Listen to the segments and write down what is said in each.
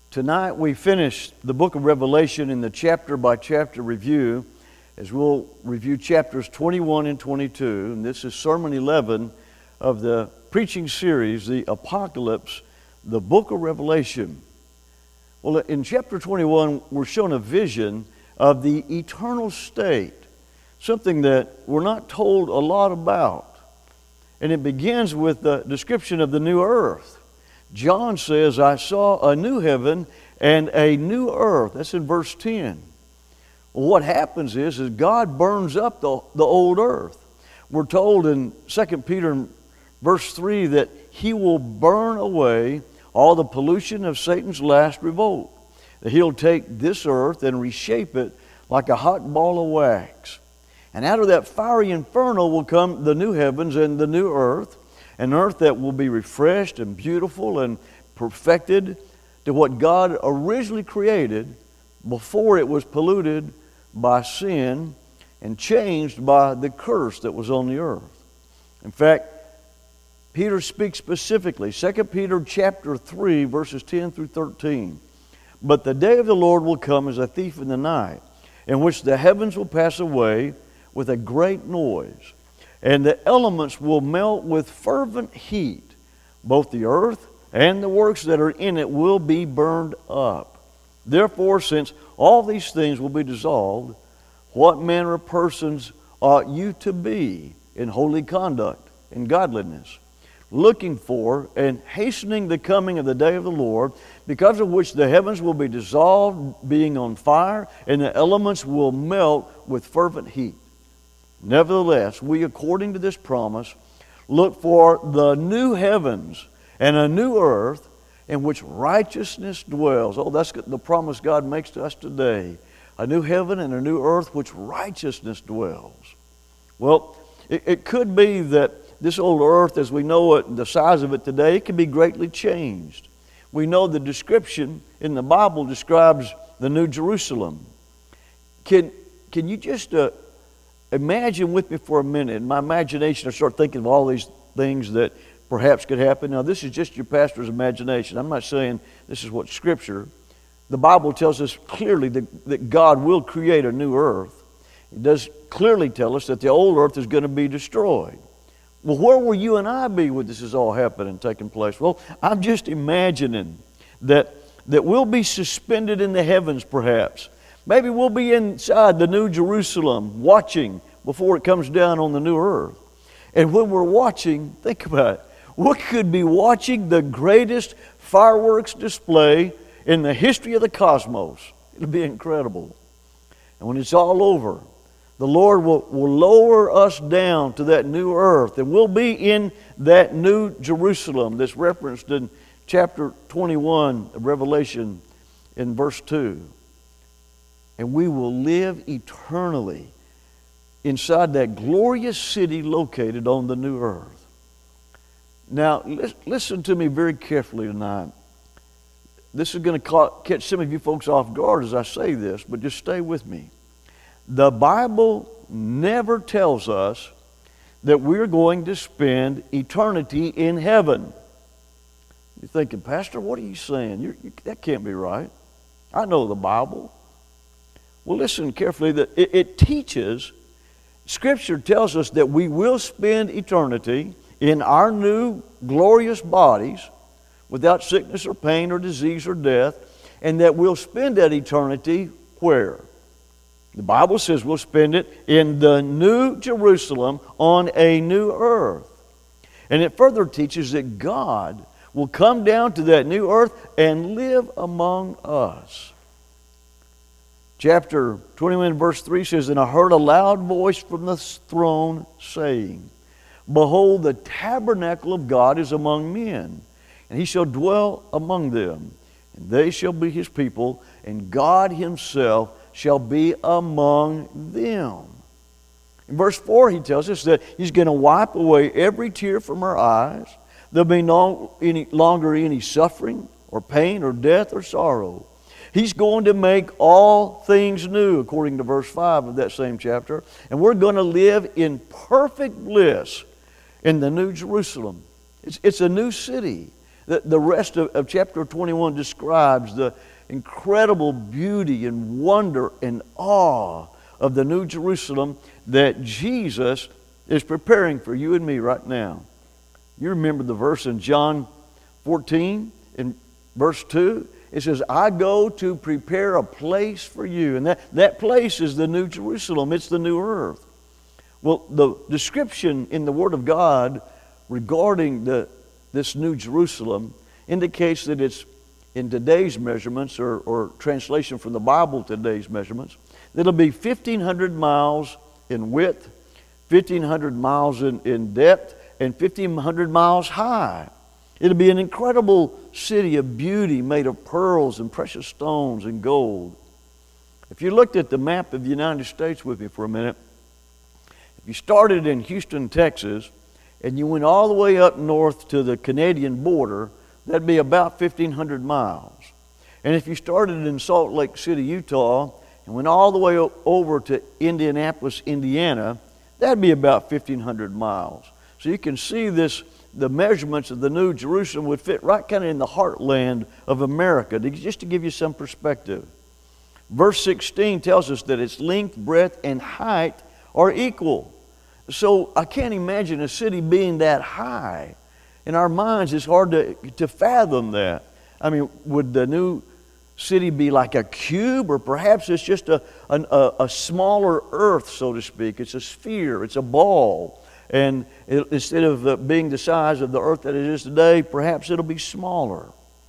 Tonight we finish the book of Revelation in the chapter-by-chapter review, as we'll review chapters 21 and 22. And this is Sermon 11 of the preaching series, The Apocalypse, the book of Revelation. Well, in chapter 21, we're shown a vision of the eternal state, something that we're not told a lot about. And it begins with the description of the new earth. John says, I saw a new heaven and a new earth. That's in verse 10. Well, what happens is God burns up the old earth. We're told in 2 Peter verse 3 that He will burn away all the pollution of Satan's last revolt. That He'll take this earth and reshape it like a hot ball of wax. And out of that fiery inferno will come the new heavens and the new earth. An earth that will be refreshed and beautiful and perfected to what God originally created before it was polluted by sin and changed by the curse that was on the earth. In fact, Peter speaks specifically, 2 Peter chapter 3, verses 10 through 13. But the day of the Lord will come as a thief in the night, in which the heavens will pass away with a great noise, and the elements will melt with fervent heat. Both the earth and the works that are in it will be burned up. Therefore, since all these things will be dissolved, what manner of persons ought you to be in holy conduct and godliness, looking for and hastening the coming of the day of the Lord, because of which the heavens will be dissolved, being on fire, and the elements will melt with fervent heat? Nevertheless, we, according to this promise, look for the new heavens and a new earth in which righteousness dwells. Oh, that's the promise God makes to us today. A new heaven and a new earth which righteousness dwells. Well, it could be that this old earth as we know it, the size of it today, it can be greatly changed. We know the description in the Bible describes the New Jerusalem. Can you just imagine with me for a minute? In my imagination, I start thinking of all these things that perhaps could happen. Now, this is just your pastor's imagination. I'm not saying this is what Scripture. The Bible tells us clearly that God will create a new earth. It does clearly tell us that the old earth is going to be destroyed. Well, where will you and I be when this is all happening and taking place? Well, I'm just imagining that we'll be suspended in the heavens perhaps. Maybe we'll be inside the New Jerusalem watching before it comes down on the new earth. And when we're watching, think about it. We could be watching the greatest fireworks display in the history of the cosmos. It'll be incredible. And when it's all over, the Lord will lower us down to that new earth. And we'll be in that new Jerusalem that's referenced in chapter 21 of Revelation in verse 2. And we will live eternally inside that glorious city located on the new earth. Now, listen to me very carefully tonight. This is going to catch some of you folks off guard as I say this, but just stay with me. The Bible never tells us that we're going to spend eternity in heaven. You're thinking, Pastor, what are you saying? That can't be right. I know the Bible. Well, listen carefully. That it teaches, Scripture tells us that we will spend eternity in our new glorious bodies without sickness or pain or disease or death, and that we'll spend that eternity where? The Bible says we'll spend it in the New Jerusalem on a new earth. And it further teaches that God will come down to that new earth and live among us. Chapter 21 verse 3 says, And I heard a loud voice from the throne saying, Behold, the tabernacle of God is among men, and He shall dwell among them, and they shall be His people, and God Himself shall be among them. In verse 4 He tells us that He's going to wipe away every tear from our eyes. There'll be no any longer any suffering or pain or death or sorrow. He's going to make all things new, according to verse 5 of that same chapter. And we're going to live in perfect bliss in the New Jerusalem. It's a new city. The rest of chapter 21 describes the incredible beauty and wonder and awe of the New Jerusalem that Jesus is preparing for you and me right now. You remember the verse in John 14 in verse 2? It says, I go to prepare a place for you. And that place is the New Jerusalem. It's the new earth. Well, the description in the Word of God regarding this New Jerusalem indicates that it's in today's measurements or translation from the Bible today's measurements, that it'll be 1,500 miles in width, 1,500 miles in depth, and 1,500 miles high. It'll be an incredible city of beauty made of pearls and precious stones and gold. If you looked at the map of the United States with me for a minute, if you started in Houston, Texas, and you went all the way up north to the Canadian border, that'd be about 1,500 miles. And if you started in Salt Lake City, Utah, and went all the way over to Indianapolis, Indiana, that'd be about 1,500 miles. So you can see the measurements of the New Jerusalem would fit right kind of in the heartland of America, just to give you some perspective. Verse 16 tells us that its length, breadth, and height are equal. So I can't imagine a city being that high. In our minds, it's hard to fathom that. I mean, would the new city be like a cube, or perhaps it's just a smaller earth, so to speak? It's a sphere, it's a ball. And instead of being the size of the earth that it is today, perhaps it'll be smaller.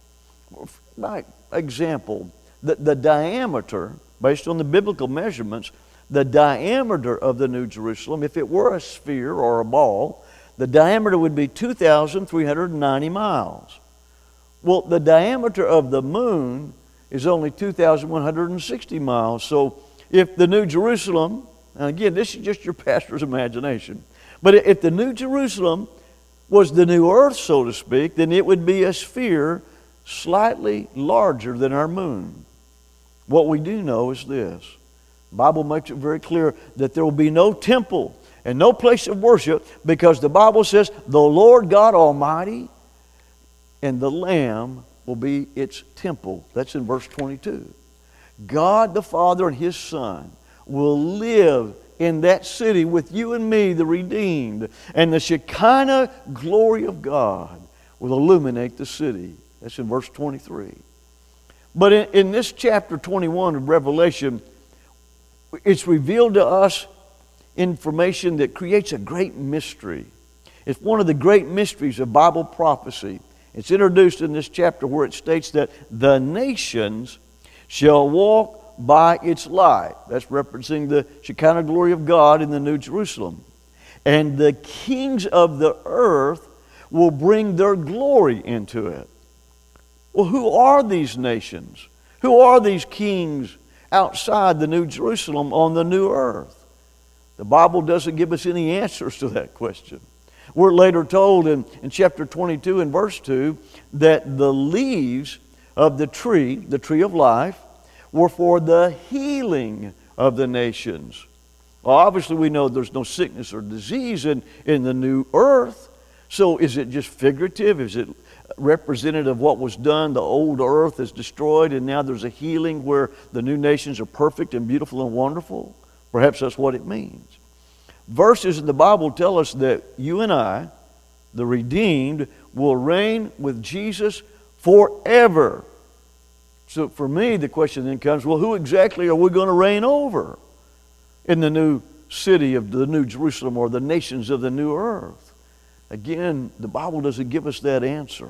By example, the diameter, based on the biblical measurements, the diameter of the New Jerusalem, if it were a sphere or a ball, the diameter would be 2,390 miles. Well, the diameter of the moon is only 2,160 miles. So if the New Jerusalem, and again, this is just your pastor's imagination, but if the New Jerusalem was the new earth, so to speak, then it would be a sphere slightly larger than our moon. What we do know is this. The Bible makes it very clear that there will be no temple and no place of worship, because the Bible says the Lord God Almighty and the Lamb will be its temple. That's in verse 22. God the Father and His Son will live in that city with you and me, the redeemed, and the Shekinah glory of God will illuminate the city. That's in verse 23. But in this chapter 21 of Revelation, it's revealed to us information that creates a great mystery. It's one of the great mysteries of Bible prophecy. It's introduced in this chapter where it states that the nations shall walk by its light. That's referencing the Shekinah glory of God in the New Jerusalem. And the kings of the earth will bring their glory into it. Well, who are these nations? Who are these kings outside the New Jerusalem on the new earth? The Bible doesn't give us any answers to that question. We're later told in chapter 22 and verse 2 that the leaves of the tree of life, were for the healing of the nations. Well, obviously we know there's no sickness or disease in the new earth. So is it just figurative? Is it representative of what was done? The old earth is destroyed and now there's a healing where the new nations are perfect and beautiful and wonderful? Perhaps that's what it means. Verses in the Bible tell us that you and I, the redeemed, will reign with Jesus forever. So for me, the question then comes, well, who exactly are we going to reign over in the new city of the New Jerusalem or the nations of the new earth? Again, the Bible doesn't give us that answer.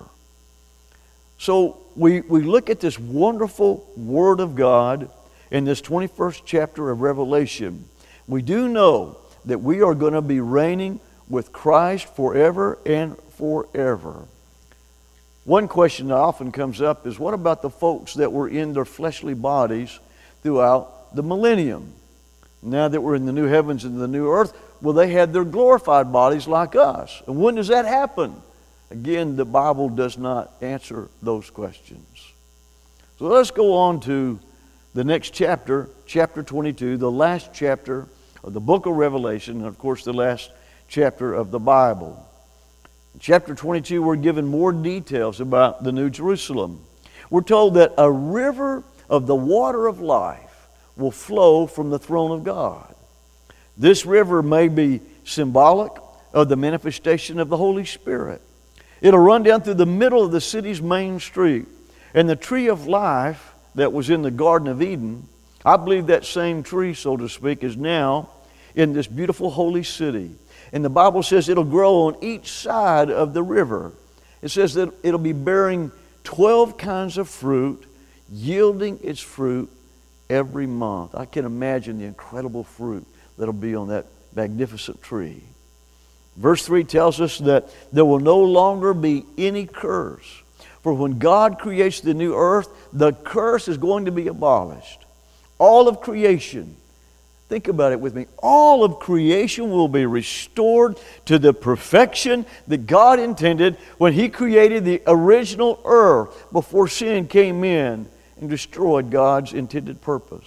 So we look at this wonderful Word of God in this 21st chapter of Revelation. We do know that we are going to be reigning with Christ forever and forever. One question that often comes up is, what about the folks that were in their fleshly bodies throughout the millennium? Now that we're in the new heavens and the new earth, will they have their glorified bodies like us? And when does that happen? Again, the Bible does not answer those questions. So let's go on to the next chapter, chapter 22, the last chapter of the book of Revelation, and of course the last chapter of the Bible. In chapter 22, we're given more details about the New Jerusalem. We're told that a river of the water of life will flow from the throne of God. This river may be symbolic of the manifestation of the Holy Spirit. It'll run down through the middle of the city's main street. And the tree of life that was in the Garden of Eden, I believe that same tree, so to speak, is now in this beautiful holy city. And the Bible says it'll grow on each side of the river. It says that it'll be bearing 12 kinds of fruit, yielding its fruit every month. I can imagine the incredible fruit that'll be on that magnificent tree. Verse 3 tells us that there will no longer be any curse. For when God creates the new earth, the curse is going to be abolished. All of creation, think about it with me, all of creation will be restored to the perfection that God intended when He created the original earth before sin came in and destroyed God's intended purpose.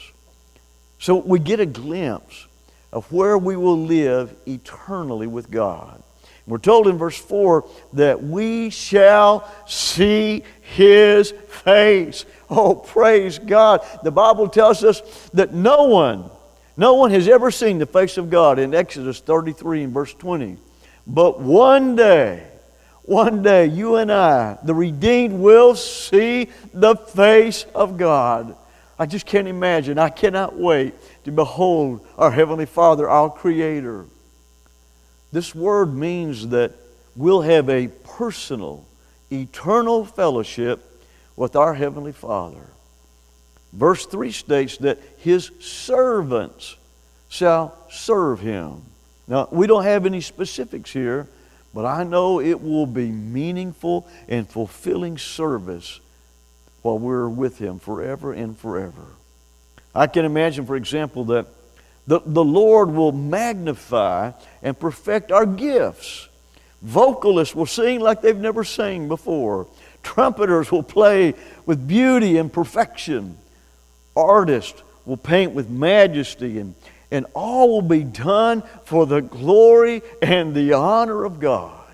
So we get a glimpse of where we will live eternally with God. We're told in verse 4 that we shall see His face. Oh, praise God. The Bible tells us that no one has ever seen the face of God in Exodus 33 and verse 20. But one day, you and I, the redeemed, will see the face of God. I just can't imagine. I cannot wait to behold our Heavenly Father, our Creator. This word means that we'll have a personal, eternal fellowship with our Heavenly Father. Verse 3 states that His servants shall serve Him. Now, we don't have any specifics here, but I know it will be meaningful and fulfilling service while we're with Him forever and forever. I can imagine, for example, that the Lord will magnify and perfect our gifts. Vocalists will sing like they've never sang before. Trumpeters will play with beauty and perfection. Artists will paint with majesty, and all will be done for the glory and the honor of God.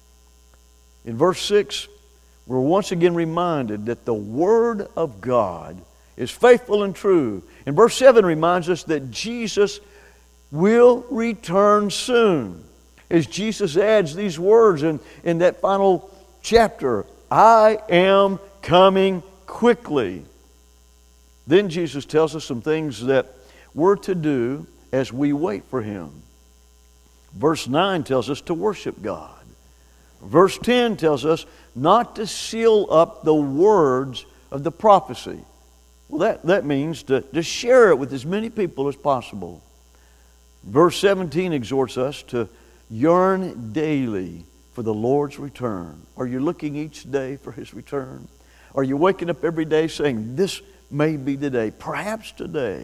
In verse 6, we're once again reminded that the Word of God is faithful and true. And verse 7 reminds us that Jesus will return soon. As Jesus adds these words in that final chapter, I am coming quickly. Then Jesus tells us some things that we're to do as we wait for Him. Verse 9 tells us to worship God. Verse 10 tells us not to seal up the words of the prophecy. Well, that means to share it with as many people as possible. Verse 17 exhorts us to yearn daily for the Lord's return. Are you looking each day for His return? Are you waking up every day saying, this may be the day, perhaps today?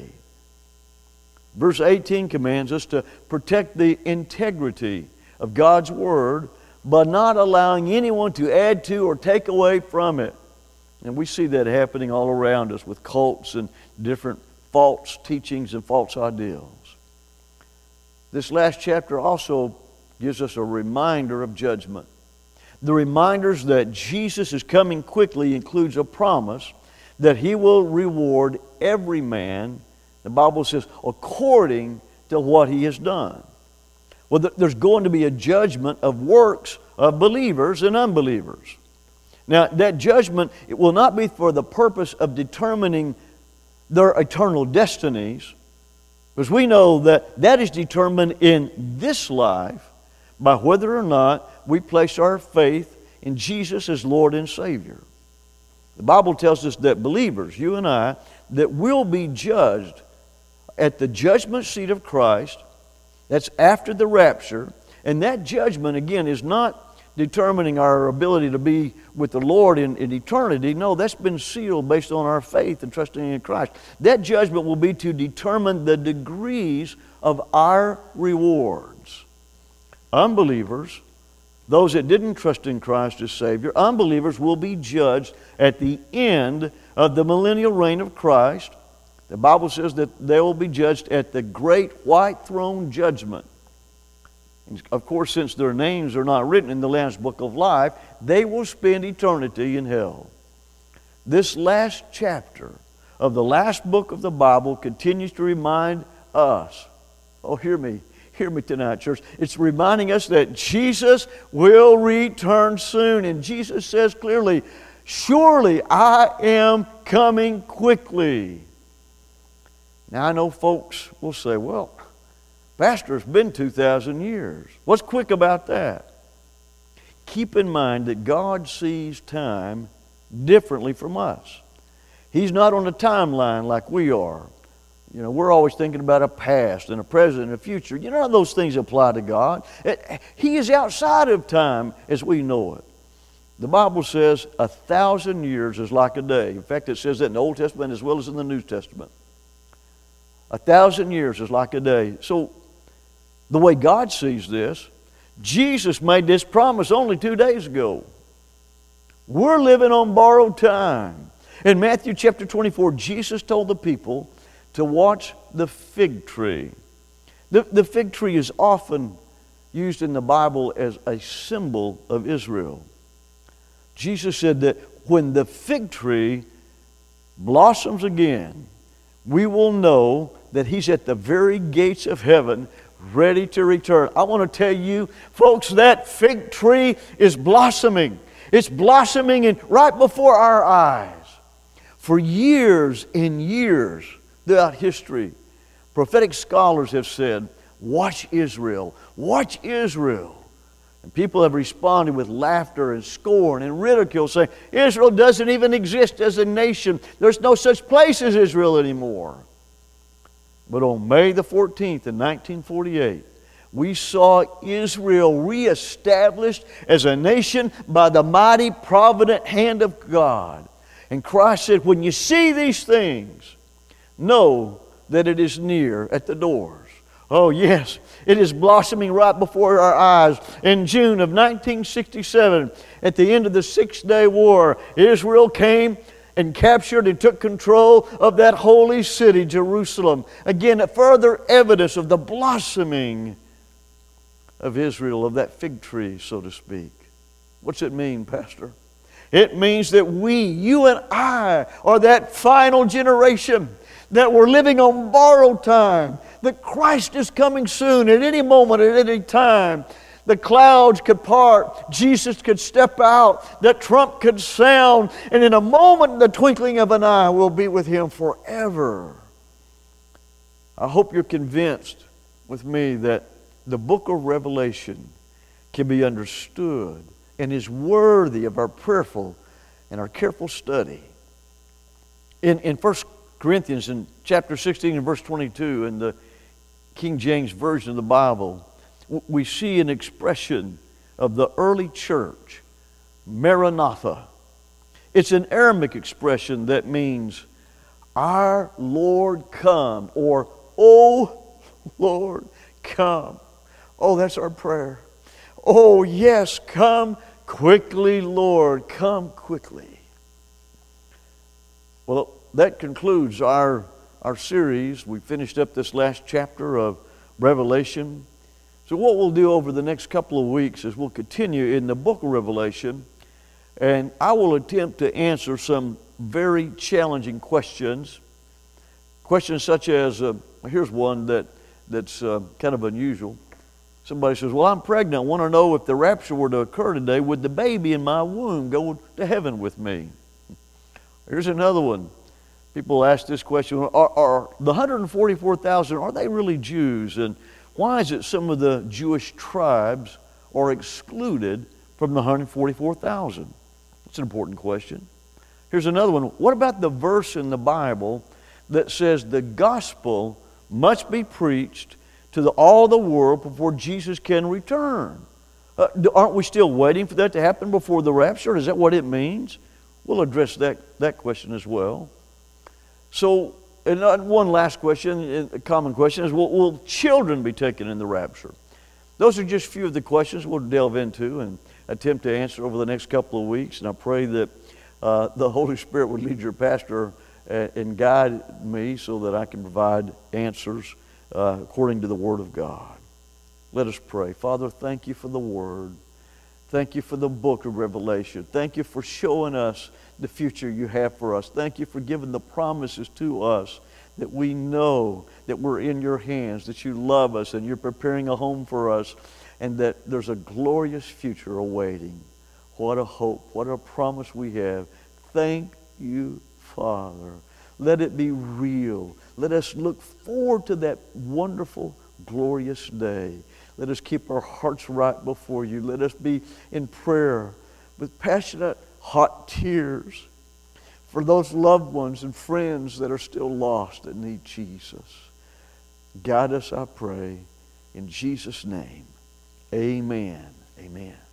Verse 18 commands us to protect the integrity of God's Word by not allowing anyone to add to or take away from it. And we see that happening all around us with cults and different false teachings and false ideals. This last chapter also gives us a reminder of judgment. The reminders that Jesus is coming quickly includes a promise that He will reward every man, the Bible says, according to what he has done. Well, there's going to be a judgment of works of believers and unbelievers. Now, that judgment, it will not be for the purpose of determining their eternal destinies, because we know that is determined in this life by whether or not we place our faith in Jesus as Lord and Savior. The Bible tells us that believers, you and I, that will be judged at the judgment seat of Christ. That's after the rapture. And that judgment, again, is not determining our ability to be with the Lord in eternity. No, that's been sealed based on our faith and trusting in Christ. That judgment will be to determine the degrees of our rewards. Unbelievers, those that didn't trust in Christ as Savior, unbelievers will be judged at the end of the millennial reign of Christ. The Bible says that they will be judged at the great white throne judgment. And of course, since their names are not written in the Lamb's Book of Life, they will spend eternity in hell. This last chapter of the last book of the Bible continues to remind us, oh, hear me tonight, church. It's reminding us that Jesus will return soon. And Jesus says clearly, surely I am coming quickly. Now I know folks will say, well, Pastor, it's been 2,000 years. What's quick about that? Keep in mind that God sees time differently from us. He's not on a timeline like we are. You know, we're always thinking about a past and a present and a future. You know, those things apply to God. He is outside of time as we know it. The Bible says 1,000 years is like a day. In fact, it says that in the Old Testament as well as in the New Testament. 1,000 years is like a day. So, the way God sees this, Jesus made this promise only 2 days ago. We're living on borrowed time. In Matthew chapter 24, Jesus told the people to watch the fig tree. The fig tree is often used in the Bible as a symbol of Israel. Jesus said that when the fig tree blossoms again, we will know that He's at the very gates of heaven, ready to return. I want to tell you, folks, that fig tree is blossoming. It's blossoming right before our eyes. For years and years throughout history, prophetic scholars have said, watch Israel, watch Israel. And people have responded with laughter and scorn and ridicule, saying, Israel doesn't even exist as a nation. There's no such place as Israel anymore. But on May the 14th in 1948, we saw Israel reestablished as a nation by the mighty provident hand of God. And Christ said, when you see these things, know that it is near at the doors. Oh yes, it is blossoming right before our eyes. In June of 1967, at the end of the Six-Day War, Israel came and captured and took control of that holy city, Jerusalem. Again, a further evidence of the blossoming of Israel, of that fig tree, so to speak. What's it mean, Pastor? It means that we, you and I, are that final generation, that we're living on borrowed time, that Christ is coming soon at any moment, at any time. The clouds could part, Jesus could step out, the trump could sound, and in a moment, in the twinkling of an eye, we'll be with Him forever. I hope you're convinced with me that the book of Revelation can be understood and is worthy of our prayerful and our careful study. In 1 Corinthians, in chapter 16 and verse 22, in the King James Version of the Bible, we see an expression of the early church, Maranatha. It's an Aramaic expression that means, our Lord come, or, oh Lord, come. Oh, that's our prayer. Oh, yes, come quickly, Lord, come quickly. Well, that concludes our series. We finished up this last chapter of Revelation. So what we'll do over the next couple of weeks is we'll continue in the book of Revelation, and I will attempt to answer some very challenging questions. Questions such as, here's one that's kind of unusual. Somebody says, well, I'm pregnant. I want to know if the rapture were to occur today, would the baby in my womb go to heaven with me? Here's another one. People ask this question, are the 144,000, are they really Jews? And why is it some of the Jewish tribes are excluded from the 144,000? That's an important question. Here's another one. What about the verse in the Bible that says the gospel must be preached to all the world before Jesus can return? Aren't we still waiting for that to happen before the rapture? Is that what it means? We'll address that question as well. So, and one last question, a common question is, will children be taken in the rapture? Those are just a few of the questions we'll delve into and attempt to answer over the next couple of weeks. And I pray that the Holy Spirit would lead your pastor and guide me so that I can provide answers according to the Word of God. Let us pray. Father, thank you for the Word. Thank you for the book of Revelation. Thank you for showing us the future you have for us. Thank you for giving the promises to us that we know that we're in your hands, that you love us and you're preparing a home for us, and that there's a glorious future awaiting. What a hope, what a promise we have. Thank you, Father. Let it be real. Let us look forward to that wonderful, glorious day. Let us keep our hearts right before you. Let us be in prayer with passionate, hot tears for those loved ones and friends that are still lost that need Jesus. Guide us, I pray, in Jesus' name. Amen. Amen.